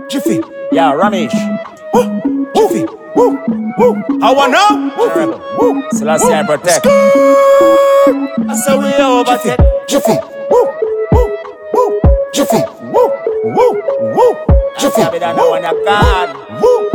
Jiffy. Yeah, Ramesh. Woo, Jiffy. Woo, woo. I wanna. Woo. Selassie I protect. That's how we overtake. Jiffy. Woo, woo, woo. Jiffy. Woo, woo, woo. Jiffy. Woo.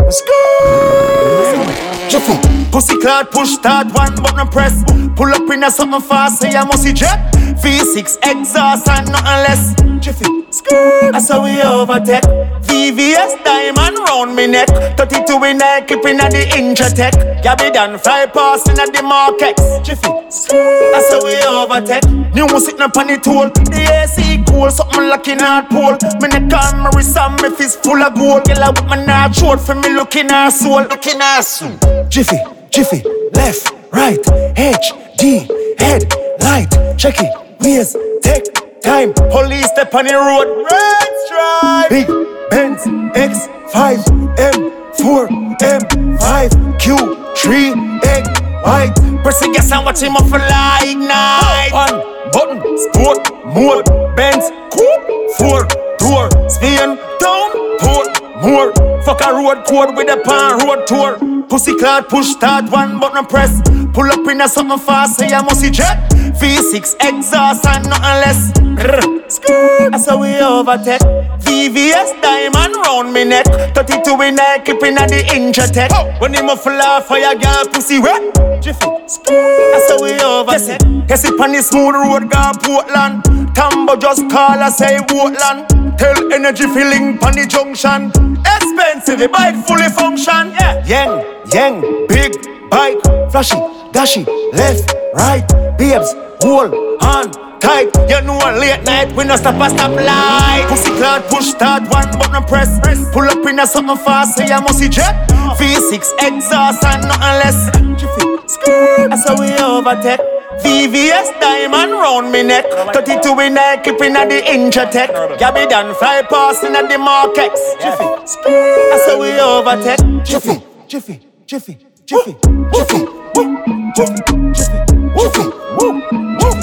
Jiffy. Pussy clad, push start, one button press. Pull up in a something fast, say I must see jet. V6 exhaust and nothing less. Jiffy. That's how we overtake. VVS diamond round me neck. 32 in there, keeping at the Intratech. Gabby done 5 passing at the market. Jiffy. That's how we overtake. New sitting up on the tool. The AC cool, something like in hard pole. Me neck on my wrist and my fist full of gold. Girl I whip my knife short for me looking her soul. Looking her soul. Jiffy, Jiffy, left, right, H, D, head, light, check it, wheels, take time. Police step on the road, red stripe. Big Benz, X5, M4, M5, Q3, egg, white. Pressing gas and watch him off a light night. One button, sport, mode, Benz, coupe, 4 door, Spain, down, port, more. Fuck a road code with a pan road tour. Pussy clad, push start, one button press. Pull up in a something fast, say I must see jet. V6 exhaust and nothing less. That's how we overtake. VVS diamond round me neck. 32 in there, keeping at the Intratech. When him a fly fire girl pussy wet. Jiffy. That's how we overtake. Guess it on the smooth road, gone Portland. Tambo just call us say Portland. Tell energy feeling pon the junction. Expensive, the bike fully function. Yeah. Yang, big bike, flashy, dashy, left, right, babes, hold on tight. You know late night we no stop a stop light. Pussy clad, push start, one button press. Pull up in a something fast, say I must see jet. V6 exhaust and nothing less. That's how we overtake. VVS diamond round me neck. 32 in there, keeping at the Intratech. Gabby done 5 passing at the markets. That's how we overtake. Jiffy, Jiffy, Jiffy, Jiffy, Jiffy, woo, Jiffy, Jiffy, Jiffy, woo, woo.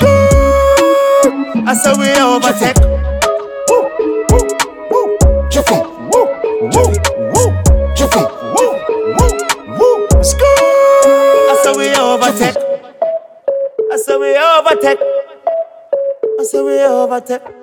That's how we overtake. Woo, woo, woo, Jiffy, woo, woo, woo, Jiffy, woo, woo, woo. That's how we overtake. That's how we overtake. That's how we overtake.